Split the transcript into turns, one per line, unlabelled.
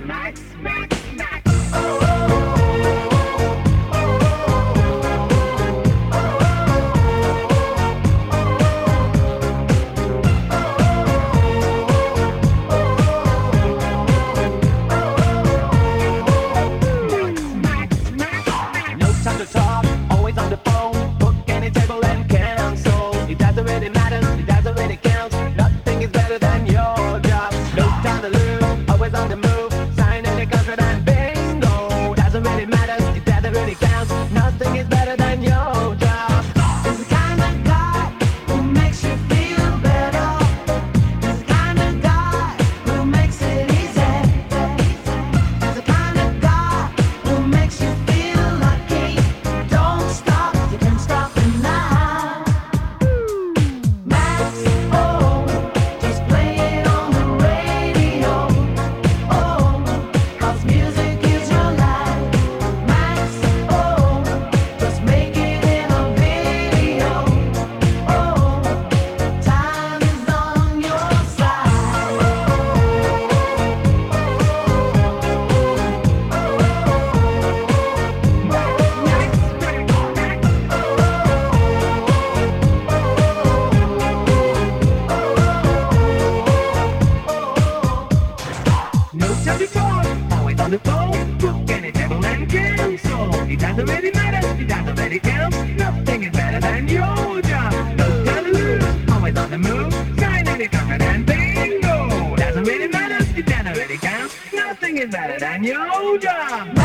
on the phone, book any table and cancel. It doesn't really matter, it doesn't really count. Nothing is better than your job. No time to lose, always on the move. Sign any contract and bingo. Doesn't really matter, it doesn't really count. Nothing is better than your job.